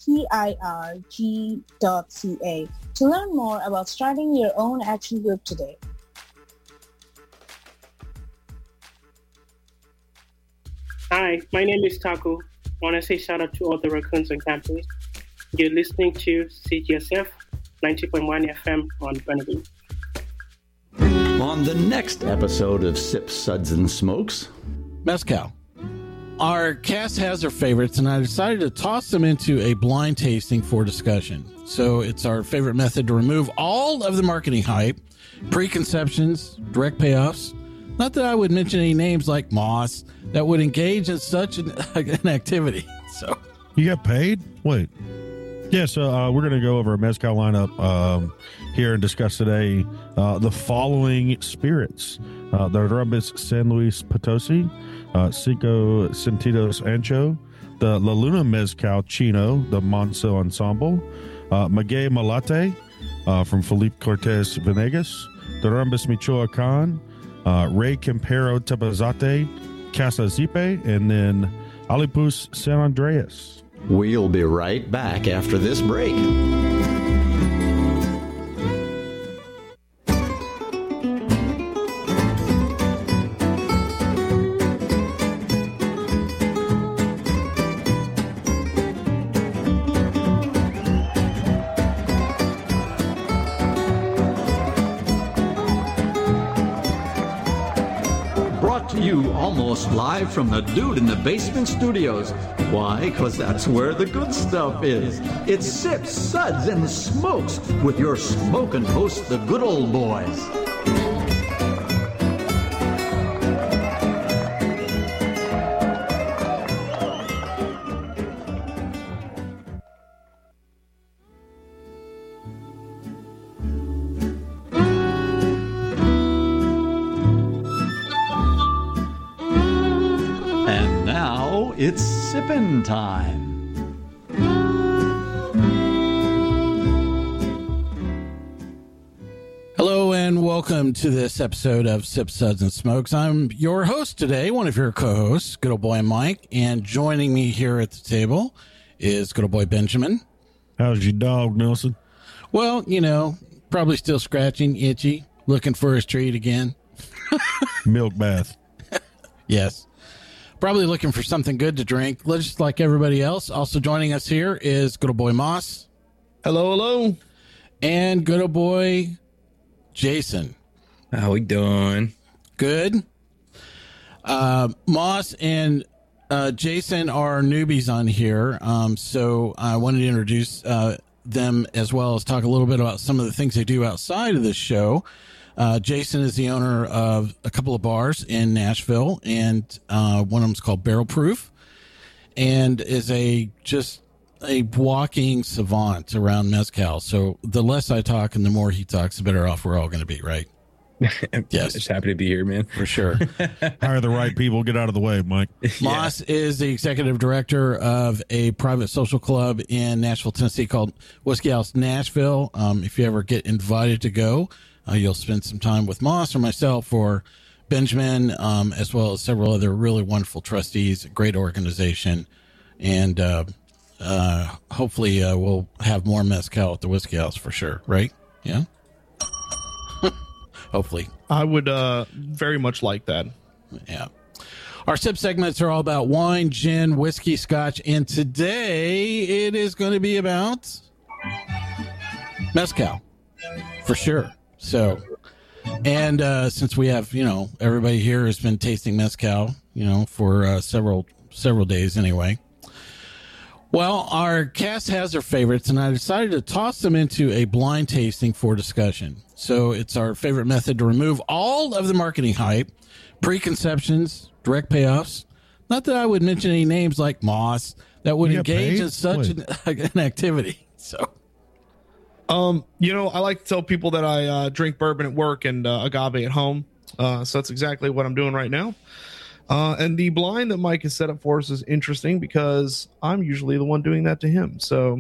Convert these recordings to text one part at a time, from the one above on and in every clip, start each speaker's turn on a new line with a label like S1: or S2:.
S1: PIRG.ca to learn more about starting your own action group today.
S2: Hi, my name is Taco. I want to say shout out to all the raccoons on campus. You're listening to CGSF 90.1 FM on Burnaby.
S3: On the next episode of Sips, Suds, and Smokes,
S4: Mezcal. Our cast has their favorites, and I decided to toss them into a blind tasting for discussion. So it's our favorite method to remove all of the marketing hype, preconceptions, direct payoffs. Not that I would mention any names like Moss that would engage in such an activity. So
S5: you got paid? Wait. Yeah, so we're going to go over a Mezcal lineup here and discuss today the following spirits. The Rambis San Luis Potosi, Cinco Sentidos Ancho, the La Luna Mezcal Chino, the Monso Ensemble, Maguey Malate from Felipe Cortez Venegas, the Rambis Michoacan, Rey Campero Tepazate, Casa Zipe, and then Alipus San Andreas.
S3: We'll be right back after this break. Almost live from the Dude in the Basement Studios. Why? Because that's where the good stuff is. It's Sips, Suds, and Smokes with your smoking hosts, the good old boys. It's sippin' time.
S4: Hello and welcome to this episode of Sips, Suds, and Smokes. I'm your host today, one of your co-hosts, good old boy Mike, and joining me here at the table is good old boy Benjamin.
S5: How's your dog, Nelson?
S4: Well, you know, probably still scratching, itchy, looking for his treat again.
S5: Milk bath.
S4: Yes. Probably looking for something good to drink, just like everybody else. Also joining us here is good old boy Moss.
S6: Hello, hello.
S4: And good old boy Jason.
S6: How we doing?
S4: Good. Moss and Jason are newbies on here, so I wanted to introduce them as well as talk a little bit about some of the things they do outside of this show. Jason is the owner of a couple of bars in Nashville, and one of them is called Barrel Proof, and is just a walking savant around mezcal. So the less I talk and the more he talks, the better off we're all going to be, right?
S6: Yes. Just happy to be here, man.
S4: For sure.
S5: Hire the right people. Get out of the way, Mike.
S4: Moss is the executive director of a private social club in Nashville, Tennessee called Whiskey House Nashville. If you ever get invited to go, you'll spend some time with Moss or myself or Benjamin, as well as several other really wonderful trustees, great organization. And hopefully we'll have more mezcal at the Whiskey House for sure, right? Yeah? Hopefully.
S7: I would very much like that.
S4: Yeah. Our sip segments are all about wine, gin, whiskey, scotch, and today it is going to be about mezcal, for sure. So, and since we have, everybody here has been tasting mezcal, for several days anyway. Well, our cast has their favorites, and I decided to toss them into a blind tasting for discussion. So it's our favorite method to remove all of the marketing hype, preconceptions, direct payoffs. Not that I would mention any names like Moss that would engage in such an activity. So.
S7: I like to tell people that I drink bourbon at work and agave at home. So that's exactly what I'm doing right now. And the blind that Mike has set up for us is interesting because I'm usually the one doing that to him. So,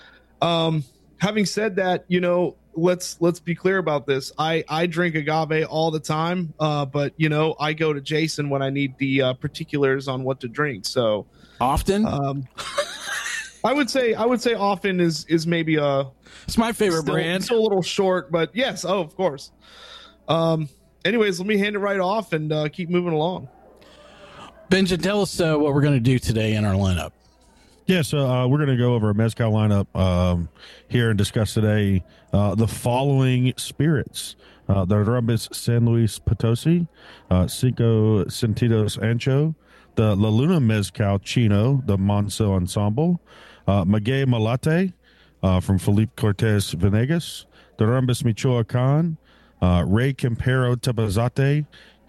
S7: having said that, let's be clear about this. I drink agave all the time, but I go to Jason when I need the particulars on what to drink. So
S4: often.
S7: I would say often is maybe
S4: it's my favorite brand.
S7: Still a little short, but yes, of course. Anyways, let me hand it right off and keep moving along.
S4: Benjamin, tell us what we're going to do today in our lineup.
S5: Yeah, so we're going to go over a mezcal lineup here and discuss today the following spirits: the Rumbus San Luis Potosi, Cinco Sentidos Ancho, the La Luna Mezcal Chino, the Monso Ensemble, Maguey Malate from Felipe Cortez Venegas, the Rumbus Michoacan, Rey Campero Tepazate,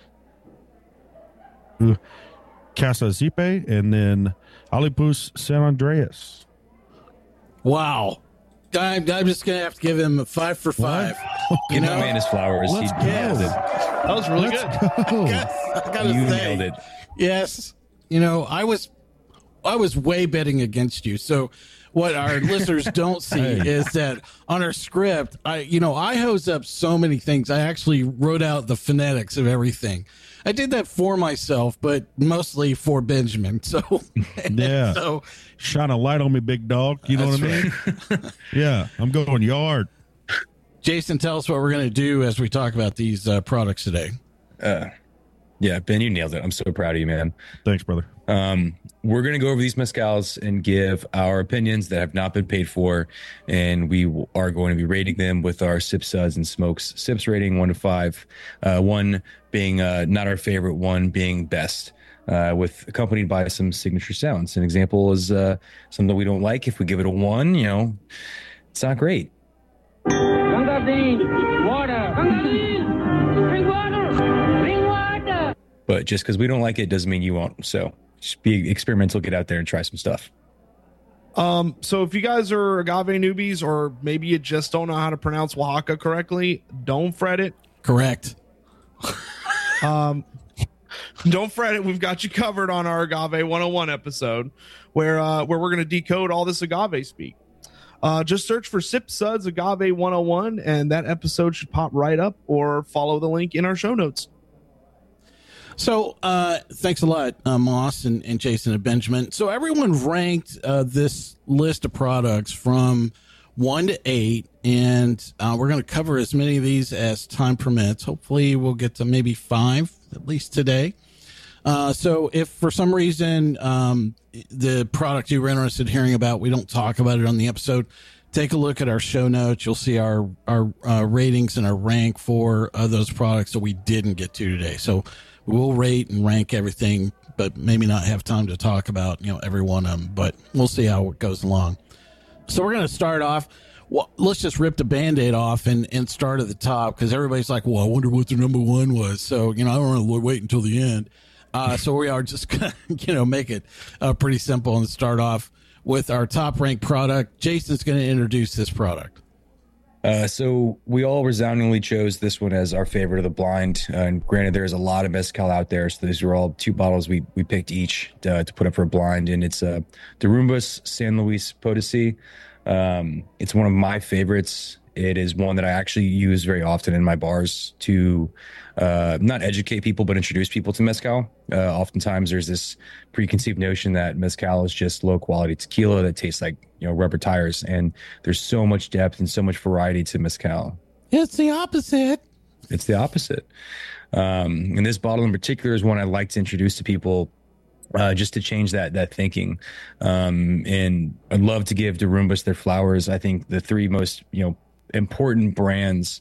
S5: Casa Zipe, and then Alipus San Andreas.
S4: Wow. I'm just going to have to give him 5 for 5.
S6: Give that man his flowers. He nailed it.
S7: That was really good.
S4: I gotta
S6: You
S4: say,
S6: nailed it.
S4: yes. You know, I was way betting against you. So what our listeners don't see is that on our script, I hose up so many things. I actually wrote out the phonetics of everything. I did that for myself, but mostly for Benjamin. So
S5: yeah,
S4: so
S5: shine a light on me, big dog. You know what I mean? Yeah, I'm going yard.
S4: Jason, tell us what we're going to do as we talk about these products today.
S6: Yeah, Ben, you nailed it. I'm so proud of you, man.
S5: Thanks, brother.
S6: We're going to go over these mezcals and give our opinions that have not been paid for, and we are going to be rating them with our Sips, Suds, and Smokes Sips rating 1 to 5. 1 being not our favorite, 1 being best, with accompanied by some signature sounds. An example is something that we don't like. If we give it a 1, it's not great.
S8: Water. Bring water. Bring water.
S6: But just because we don't like it doesn't mean you won't. So just be experimental, get out there and try some stuff.
S7: So if you guys are agave newbies, or maybe you just don't know how to pronounce Oaxaca correctly, don't fret it.
S4: Correct.
S7: Don't fret it. We've got you covered on our Agave 101 episode where we're going to decode all this agave speak. Just search for Sip Suds Agave 101 and that episode should pop right up, or follow the link in our show notes.
S4: So thanks a lot, Moss and Jason and Benjamin. So everyone ranked this list of products from 1 to 8, and we're going to cover as many of these as time permits. Hopefully we'll get to maybe 5 at least today. So if for some reason the product you were interested in hearing about, we don't talk about it on the episode, take a look at our show notes. You'll see our ratings and our rank for those products that we didn't get to today. So we'll rate and rank everything, but maybe not have time to talk about, every one of them, but we'll see how it goes along. So we're going to start off. Well, let's just rip the Band-Aid off and start at the top, because everybody's like, well, I wonder what the number 1 was. So, I don't want to wait until the end. So we are just going to, make it pretty simple and start off with our top ranked product. Jason's going to introduce this product.
S6: So we all resoundingly chose this one as our favorite of the blind. And granted, there's a lot of mezcal out there. So these were all 2 bottles we picked each to put up for a blind. And it's the Rumbus San Luis Potosi. It's one of my favorites. It is one that I actually use very often in my bars to not educate people, but introduce people to mezcal. Oftentimes there's this preconceived notion that mezcal is just low quality tequila that tastes like, rubber tires. And there's so much depth and so much variety to mezcal.
S4: It's the opposite.
S6: It's the opposite. And this bottle in particular is one I like to introduce to people, just to change that thinking. And I'd love to give Darumbas their flowers. I think the 3 most, important brands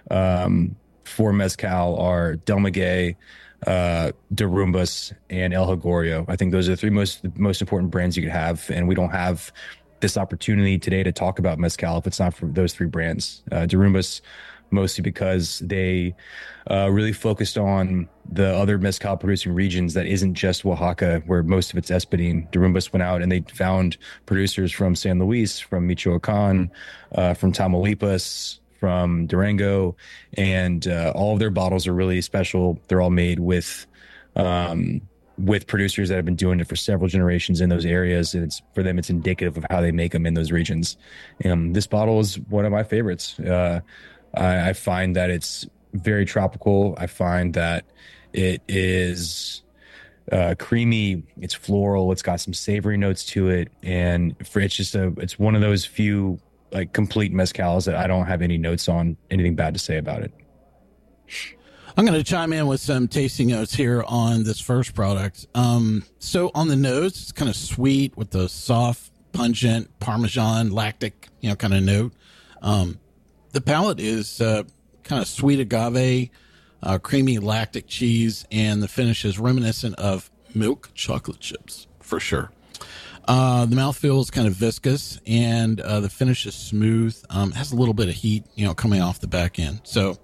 S6: for mezcal are Del Maguey, Darumbas, and El Hogorio. I think those are the 3 most important brands you could have, and we don't have this opportunity today to talk about mezcal if it's not for those 3 brands. Darumbas, mostly because they really focused on the other mezcal producing regions that isn't just Oaxaca, where most of it's Espadín. Darumbas went out and they found producers from San Luis, from Michoacan, from Tamaulipas, from Durango, and all of their bottles are really special. They're all made with producers that have been doing it for several generations in those areas, and it's indicative of how they make them in those regions. This bottle is one of my favorites. I find that it's very tropical. I find that it is creamy. It's floral. It's got some savory notes to it, and it's one of those few like complete mezcals that I don't have any notes on anything bad to say about it.
S4: I'm going to chime in with some tasting notes here on this first product. So on the nose, it's kind of sweet with the soft, pungent Parmesan lactic, kind of note. The palate is kind of sweet agave, creamy lactic cheese, and the finish is reminiscent of milk chocolate chips for sure. The mouthfeel is kind of viscous, and the finish is smooth. Has a little bit of heat, coming off the back end. So,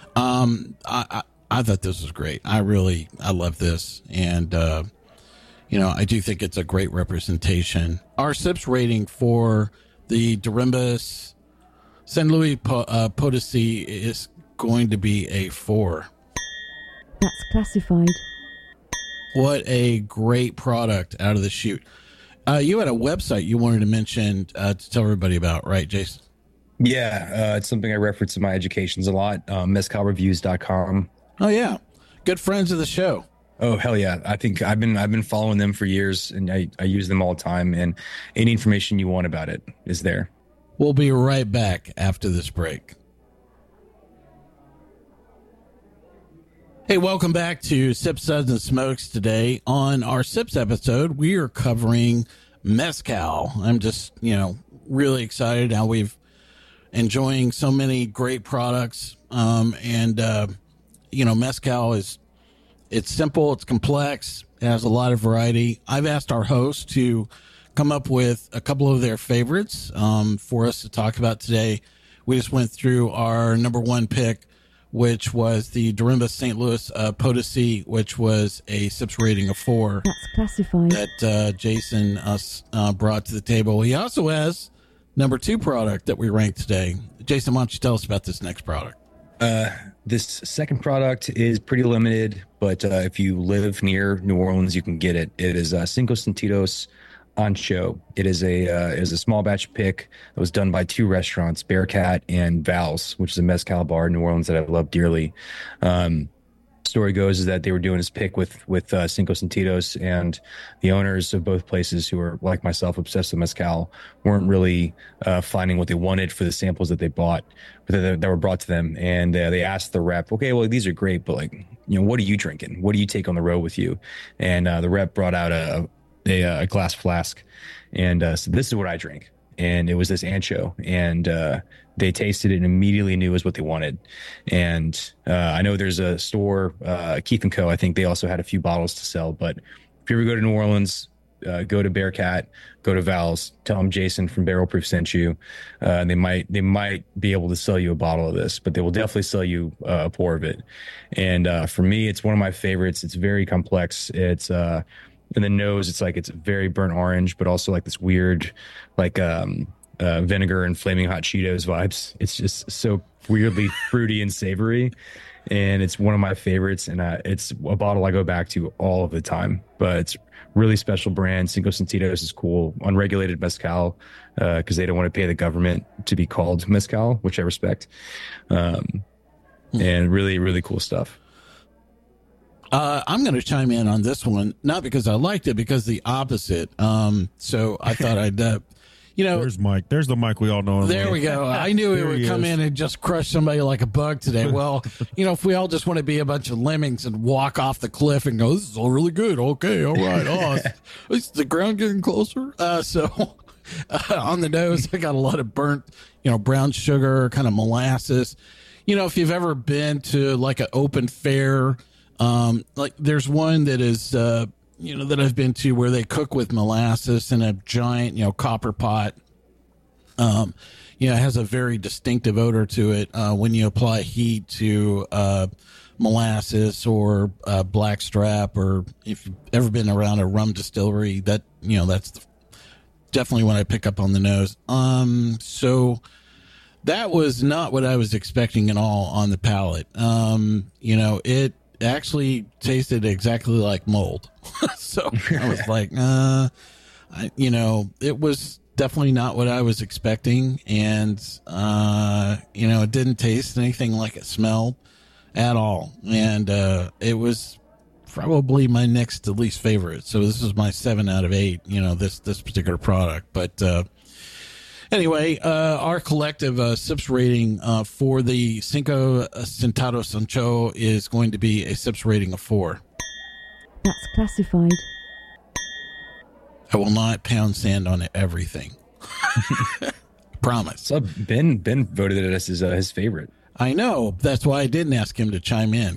S4: I thought this was great. I love this. And, I do think it's a great representation. Our SIPS rating for the Dorimbus San Luis Potosi is going to be a 4.
S9: That's classified.
S4: What a great product out of the chute. You had a website you wanted to mention to tell everybody about, right, Jason?
S6: Yeah, it's something I reference in my educations a lot. Mezcalreviews.com.
S4: Oh yeah, good friends of the show.
S6: Oh hell yeah! I think I've been following them for years, and I use them all the time. And any information you want about it is there.
S4: We'll be right back after this break. Hey, welcome back to Sips, Suds, and Smokes. Today on our Sips episode, we are covering mezcal. I'm just, really excited how we've enjoying so many great products. Mezcal it's simple, it's complex, it has a lot of variety. I've asked our hosts to come up with a couple of their favorites for us to talk about today. We just went through our number one pick, which was the Dorimbus St. Louis Potosi, which was a SIPS rating of 4.
S9: That's classified.
S4: That Jason brought to the table. He also has number 2 product that we ranked today. Jason, why don't you tell us about this next product?
S6: This second product is pretty limited, but if you live near New Orleans, you can get it. It is Cinco Sentidos Ancho. It is a small batch pick that was done by 2 restaurants, Bearcat and Val's, which is a mezcal bar in New Orleans that I love dearly. Story goes is that they were doing this pick with Cinco Sentidos, and the owners of both places, who are like myself obsessed with mezcal, weren't really finding what they wanted for the samples that they bought, that were brought to them. And they asked the rep, okay, well, these are great, but what are you drinking? What do you take on the road with you? And the rep brought out a glass flask, and so this is what I drink. And it was this ancho, and they tasted it and immediately knew it was what they wanted. And I know there's a store, Keith & Co. I think they also had a few bottles to sell. But if you ever go to New Orleans, go to Bearcat, go to Val's, tell them Jason from Barrel Proof sent you. They might be able to sell you a bottle of this, but they will definitely sell you a pour of it. And for me, it's one of my favorites. It's very complex. It's in the nose, it's very burnt orange, but also like this weird, vinegar and flaming hot Cheetos vibes. It's just so weirdly fruity and savory, and it's one of my favorites. And it's a bottle I go back to all of the time. But it's really special brand. Cinco Sentidos is cool. Unregulated mezcal, because they don't want to pay the government to be called mezcal, which I respect. And really, really cool stuff.
S4: I'm going to chime in on this one, not because I liked it, because the opposite. So I thought I'd,
S5: there's Mike. There's the Mike we all know.
S4: There we go. I knew he would come in and just crush somebody like a bug today. Well, if we all just want to be a bunch of lemmings and walk off the cliff and go, this is all really good. Okay. All right. Oh, is the ground getting closer? On the nose, I got a lot of burnt, brown sugar, kind of molasses. If you've ever been to like an open fair, there's one that is, that I've been to where they cook with molasses in a giant, copper pot. It has a very distinctive odor to it when you apply heat to molasses or blackstrap, or if you've ever been around a rum distillery, that that's definitely what I pick up on the nose. So that was not what I was expecting at all on the palate. It actually tasted exactly like mold. So I was like, it was definitely not what I was expecting. And, it didn't taste anything like it smelled at all. And, it was probably my next to least favorite. So this is my 7 out of 8, this particular product. But anyway, our collective SIPS rating for the Cinco Centavo Sancho is going to be a SIPS rating of 4.
S9: That's classified.
S4: I will not pound sand on everything. Promise.
S6: So Ben voted it as his favorite.
S4: I know. That's why I didn't ask him to chime in.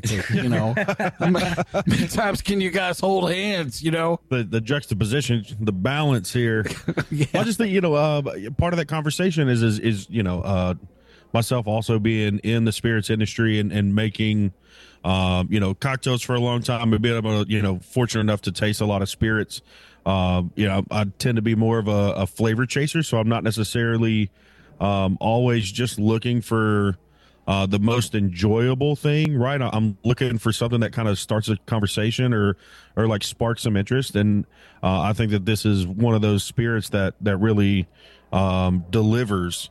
S4: Many times can you guys hold hands,
S5: The juxtaposition, the balance here. Yeah. I just think, part of that conversation is myself also being in the spirits industry and making, cocktails for a long time and being able to, fortunate enough to taste a lot of spirits. I tend to be more of a flavor chaser, so I'm not necessarily always just looking for the most enjoyable thing, right? I'm looking for something that kind of starts a conversation or like sparks some interest. And I think that this is one of those spirits that really delivers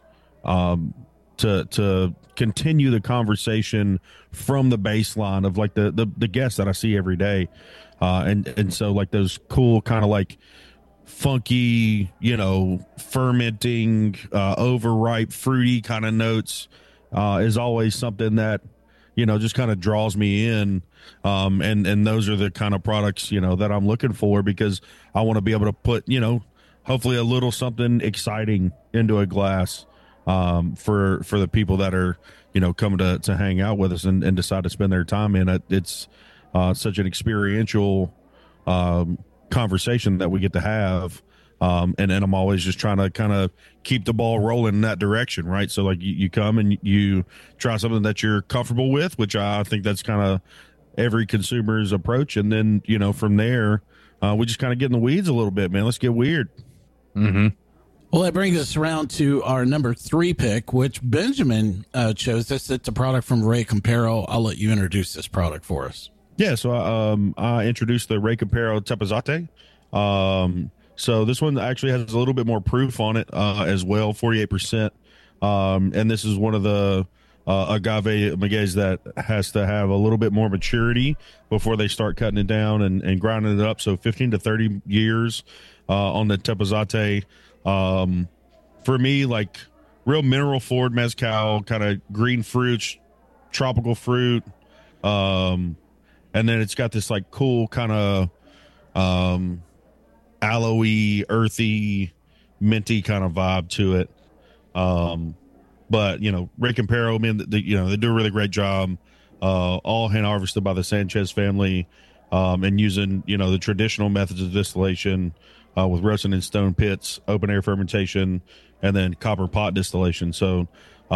S5: to continue the conversation from the baseline of like the guests that I see every day. And so like those cool kind of like funky, fermenting, overripe, fruity kind of notes is always something that, just kind of draws me in. And those are the kind of products, that I'm looking for because I want to be able to put, hopefully a little something exciting into a glass for the people that are, coming to hang out with us and decide to spend their time in it. It's such an experiential conversation that we get to have. And I'm always just trying to kind of keep the ball rolling in that direction, right? So like you come and you try something that you're comfortable with, which I think that's kind of every consumer's approach. And then, from there, we just kind of get in the weeds a little bit, man. Let's get weird.
S6: Mm-hmm.
S4: Well, that brings us around to our number 3 pick, which Benjamin chose. It's a product from Rey Campero. I'll let you introduce this product for us.
S5: Yeah, so I introduced the Rey Campero Tepezate. So this one actually has a little bit more proof on it as well, 48%. And this is one of the agave maguey's that has to have a little bit more maturity before they start cutting it down and grinding it up. So 15 to 30 years on the Tepezate. For me, like real mineral forward mezcal, kind of green fruits, tropical fruit. And then it's got this like cool kind of aloe-y, earthy, minty kind of vibe to it. But Rey Campero, man, they do a really great job. All hand harvested by the Sanchez family, and using the traditional methods of distillation with roasting in stone pits, open air fermentation, and then copper pot distillation. So,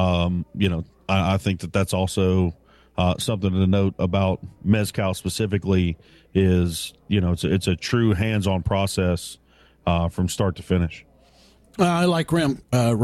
S5: I think that's also something to note about mezcal specifically is, it's a true hands-on process from start to finish.
S4: I like Ron.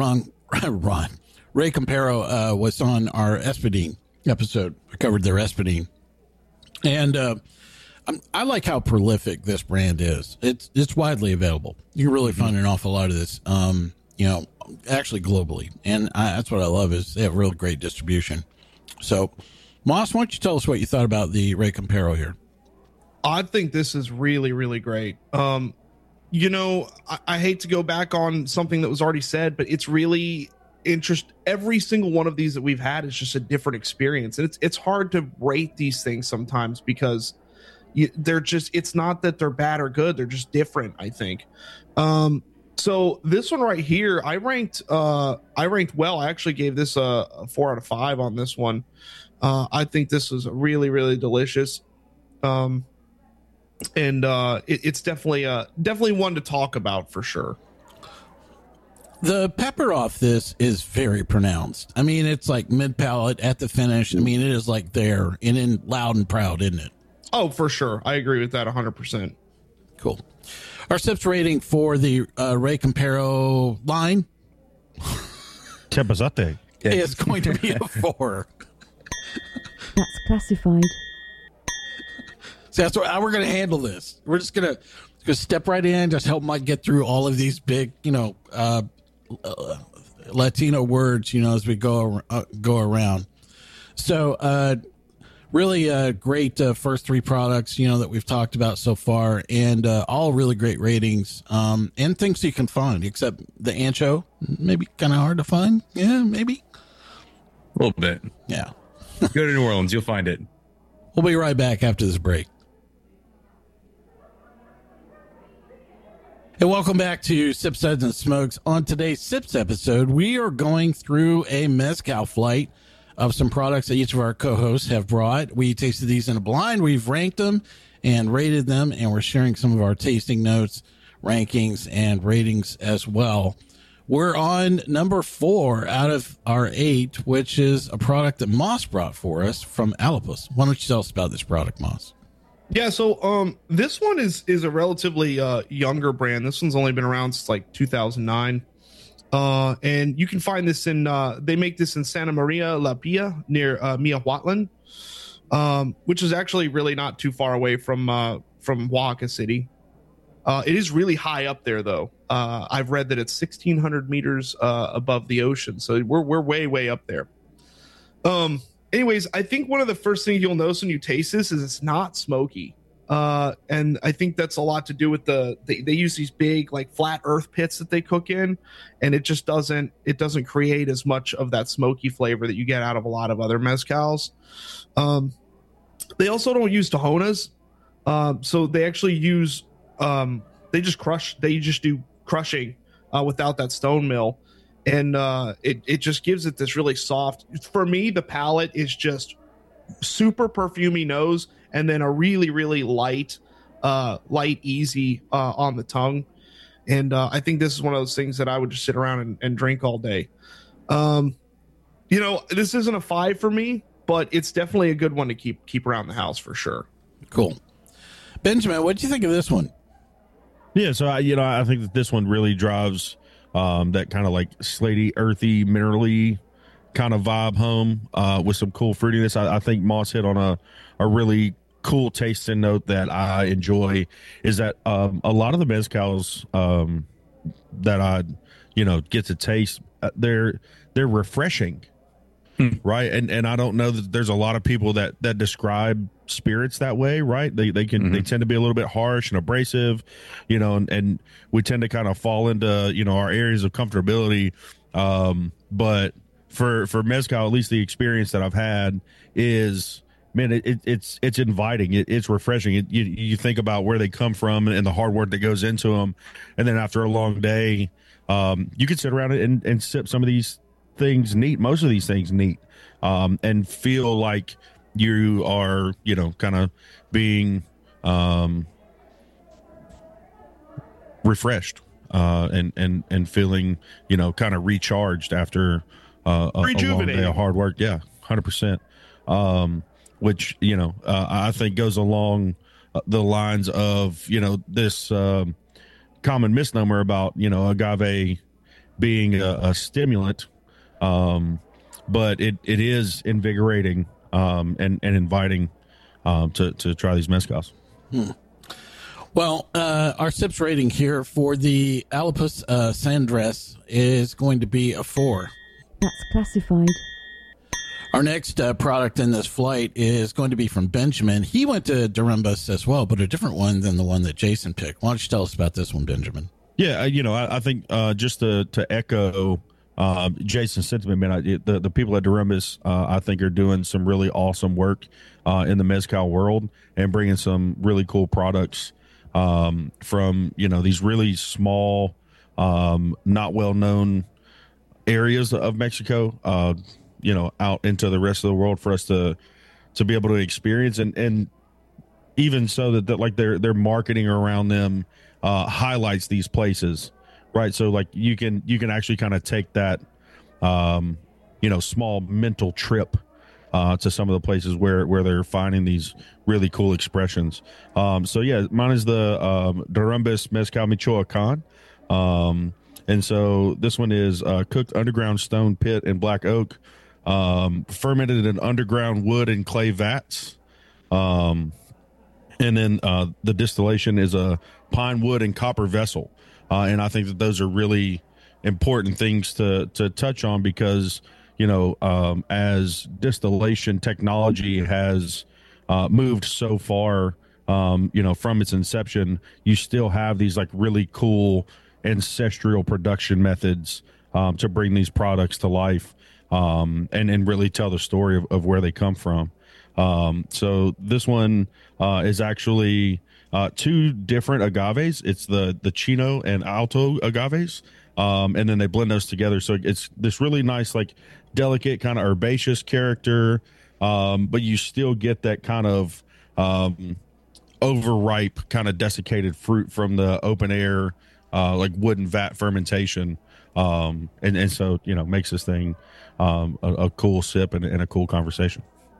S4: Rey Campero was on our Espadín episode. I covered their Espadín. And I like how prolific this brand is. It's widely available. You can really find an awful lot of this, actually globally. And that's what I love is they have really great distribution. So, Moss, why don't you tell us what you thought about the Rey Campero here?
S7: I think this is really, really great. I hate to go back on something that was already said, but it's really every single one of these that we've had is just a different experience. And it's hard to rate these things sometimes because it's not that they're bad or good. They're just different, I think. So this one right here, I ranked well. I actually gave this a 4 out of 5 on this one. I think this was really, really delicious. It's definitely one to talk about for sure.
S4: The pepper off this is very pronounced. I mean, it's like mid palate at the finish. I mean, it is like there and in loud and proud, isn't it?
S7: Oh, for sure. I agree with that 100%.
S4: Cool. Our SIPS rating for the Rey Campero line
S5: Tepezate
S4: is going to be a 4.
S9: That's classified.
S4: So that's how we're going to handle this. We're just going to step right in, just help Mike get through all of these big, Latino words, as we go around. So, really great first three products, that we've talked about so far, and all really great ratings, and things you can find, except the ancho, maybe kind of hard to find. Yeah, maybe.
S6: A little bit.
S4: Yeah.
S6: Go to New Orleans. You'll find it.
S4: We'll be right back after this break. And welcome back to Sips, Suds, and Smokes. On today's Sips episode, we are going through a mezcal flight of some products that each of our co-hosts have brought. We tasted these in a blind. We've ranked them and rated them, and we're sharing some of our tasting notes, rankings, and ratings as well. We're on number 4 out of our 8, which is a product that Moss brought for us from Alipus. Why don't you tell us about this product, Moss?
S7: Yeah, so this one is a relatively younger brand. This one's only been around since like 2009. And you can find this in, they make this in Santa Maria La Pia near Miahuatlan, which is actually really not too far away from Oaxaca City. It is really high up there, though. I've read that it's 1,600 meters above the ocean, so we're way up there. Anyways, I think one of the first things you'll notice when you taste this is it's not smoky. And I think that's a lot to do with they use these big like flat earth pits that they cook in, and it just doesn't create as much of that smoky flavor that you get out of a lot of other mezcals. They also don't use Tajonas, so they actually use they just do crushing without that stone mill, and it just gives it this really soft. For me, the palate is just super perfumey nose, and then a really light, easy on the tongue. And I think this is one of those things that I would just sit around and drink all day. This isn't a 5 for me, but it's definitely a good one to keep around the house for sure.
S4: Cool. Benjamin, what do you think of this one?
S5: Yeah, so I think that this one really drives that kind of like slaty, earthy, minerally kind of vibe home with some cool fruitiness. I think Moss hit on a really cool tasting note that I enjoy, is that a lot of the mezcals that I get to taste, they're refreshing. Right. And I don't know that there's a lot of people that describe spirits that way. Right. They tend to be a little bit harsh and abrasive, and we tend to kind of fall into, our areas of comfortability. But for mezcal, at least the experience that I've had is, man, it's inviting. It's refreshing. You think about where they come from and the hard work that goes into them. And then after a long day, you can sit around and sip some of these things neat, most of these things neat, and feel like you are, kind of being refreshed and feeling, kind of recharged after a long day of hard work. Yeah, 100%. Which, I think goes along the lines of, this common misnomer about, agave being a stimulant. But it is invigorating and inviting to try these mezcals.
S4: Well, our sips rating here for the Alipus Sandress is going to be a 4.
S9: That's classified.
S4: Our next product in this flight is going to be from Benjamin. He went to Dorumbus as well, but a different one than the one that Jason picked. Why don't you tell us about this one, Benjamin?
S5: Yeah, I think just to echo Jason's sentiment, man, the people at Dorumbus, I think, are doing some really awesome work in the mezcal world and bringing some really cool products from, these really small, not well-known areas of Mexico, out into the rest of the world for us to be able to experience. And even so that like their marketing around them highlights these places. Right. So like you can actually kind of take that, small mental trip to some of the places where they're finding these really cool expressions. So, yeah, mine is the Dorumbus Mezcal Michoacan. And so this one is cooked underground stone pit and black oak, fermented in underground wood and clay vats. And then the distillation is a pine wood and copper vessel. And I think that those are really important things to touch on because, as distillation technology has moved so far, from its inception, you still have these like really cool ancestral production methods to bring these products to life, and really tell the story of where they come from. So this one is actually two different agaves. It's the Chino and Alto agaves, and then they blend those together. So it's this really nice, like delicate kind of herbaceous character, but you still get that kind of overripe, kind of desiccated fruit from the open air, like wooden vat fermentation. And so, makes this thing a cool sip and a cool conversation.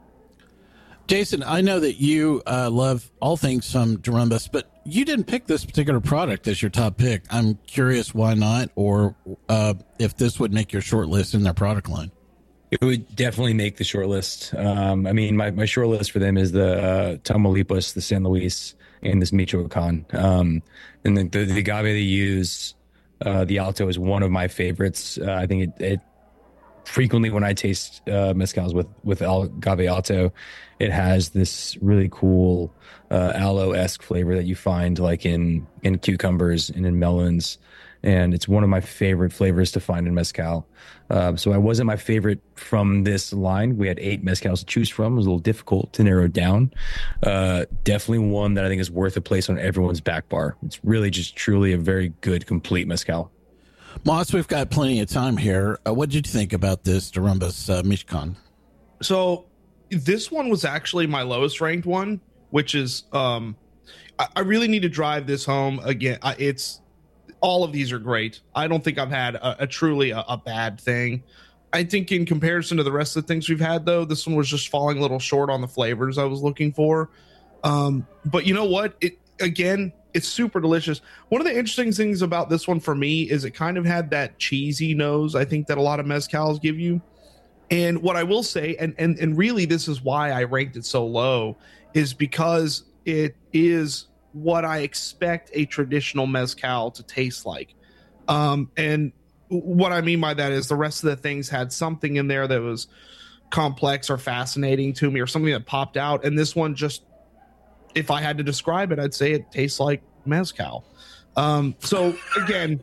S4: Jason, I know that you love all things from Dorumbus, but you didn't pick this particular product as your top pick. I'm curious why not, or if this would make your short list in their product line.
S6: It would definitely make the short list. My short list for them is the Tamaulipas, the San Luis, and this Michoacan. And the agave they use, the Alto, is one of my favorites. I think it frequently, when I taste mezcals with agave Alto, it has this really cool aloe-esque flavor that you find like in cucumbers and in melons. And it's one of my favorite flavors to find in mezcal. So I wasn't my favorite from this line. We had 8 mezcals to choose from. It was a little difficult to narrow down. Definitely one that I think is worth a place on everyone's back bar. It's really just truly a very good, complete mezcal.
S4: Moss, we've got plenty of time here. What did you think about this Dorumbus Michoacan?
S7: So this one was actually my lowest ranked one, which is I really need to drive this home again. All of these are great. I don't think I've had a truly bad thing. I think in comparison to the rest of the things we've had, though, this one was just falling a little short on the flavors I was looking for. But you know what? It's super delicious. One of the interesting things about this one for me is it kind of had that cheesy nose, I think, that a lot of mezcals give you. And what I will say, and really this is why I ranked it so low, is because it is what I expect a traditional mezcal to taste like. And what I mean by that is the rest of the things had something in there that was complex or fascinating to me, or something that popped out. And this one just, if I had to describe it, I'd say it tastes like mezcal. So again,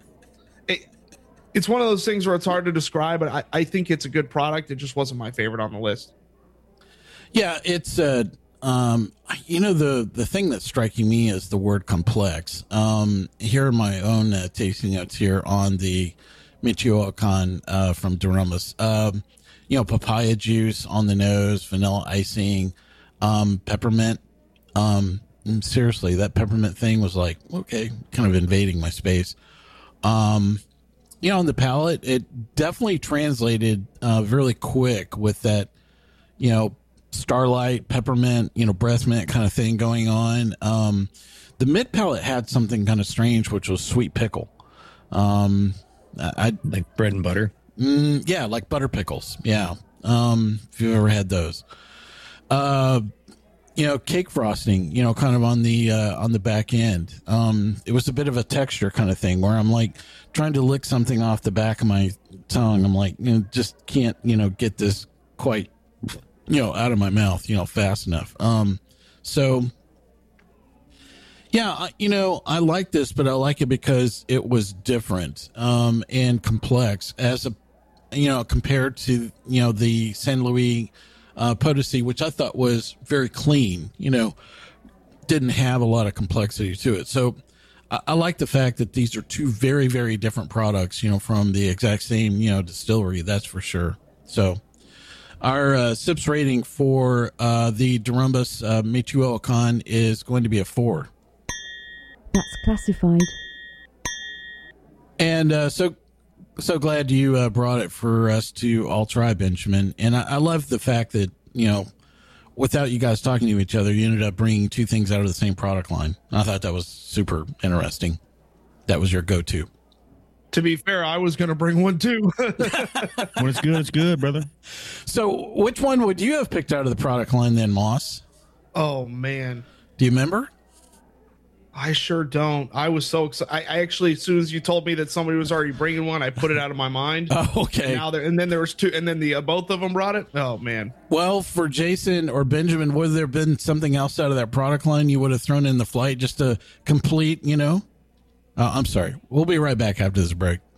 S7: it's one of those things where it's hard to describe, but I think it's a good product. It just wasn't my favorite on the list.
S4: Yeah, it's the thing that's striking me is the word complex. Here are my own tasting notes here on the Michoacan from Dorumbus. Papaya juice on the nose, vanilla icing, peppermint. Seriously, that peppermint thing was like, okay, kind of invading my space. On the palate, it definitely translated really quick with that, starlight, peppermint, breath mint kind of thing going on. The mid palate had something kind of strange, which was sweet pickle. I
S6: like bread and butter.
S4: Yeah, like butter pickles. Yeah. If you've ever had those. Cake frosting, kind of on the back end. It was a bit of a texture kind of thing where I'm like trying to lick something off the back of my tongue. I'm like, just can't, get this quite, out of my mouth, fast enough. So yeah, I like this, but I like it because it was different, and complex compared to, the San Luis Potosi, which I thought was very clean, didn't have a lot of complexity to it. So I like the fact that these are two very, very different products, from the exact same, distillery, that's for sure. So our SIPS rating for the Dorumbus Michoacan is going to be a 4.
S9: That's classified.
S4: And so glad you brought it for us to all try, Benjamin. And I love the fact that, without you guys talking to each other, you ended up bringing two things out of the same product line. I thought that was super interesting. That was your go-to.
S7: To be fair, I was going to bring one too.
S5: When it's good, brother.
S4: So which one would you have picked out of the product line then, Moss?
S7: Oh, man.
S4: Do you remember?
S7: I sure don't. I was so excited. I actually, as soon as you told me that somebody was already bringing one, I put it out of my mind.
S4: Oh, okay.
S7: And then there was two, and then the both of them brought it. Oh man.
S4: Well, for Jason or Benjamin, would there have been something else out of that product line you would have thrown in the flight just to complete? I'm sorry. We'll be right back after this break.